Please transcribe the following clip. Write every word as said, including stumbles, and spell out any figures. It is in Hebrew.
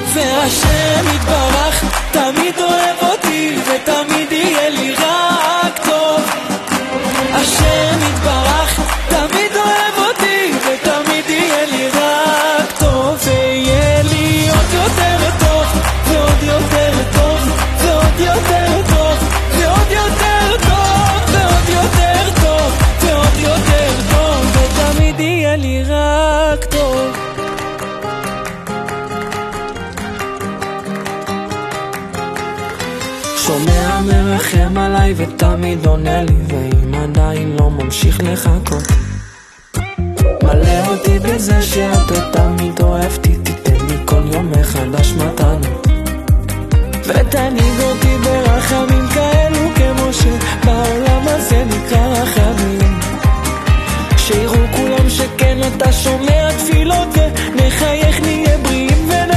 והשם יתברך תמיד אוהב אותי ותמיד יהיה לי רק טוב. השם יתברך תמיד אוהב אותי ותמיד יהיה לי רק טוב, ויהיה לי עוד יותר טוב ועוד יותר טוב ועוד יותר טוב ועוד יותר טוב ועוד יותר טוב ועוד יותר טוב, ותמיד יהיה לי רק טוב. שומע מרחם עליי ותמיד עונה לי, ואם עדיין לא ממשיך לחכות, מלא אותי בזה שאתה תמיד אוהבתי, תיתן לי כל יום מחדש מתנה, ותניג אותי ברחמים כאלו כמו שבעולם הזה נקרא רחמים, שיראו כולם שכן אתה שומע תפילות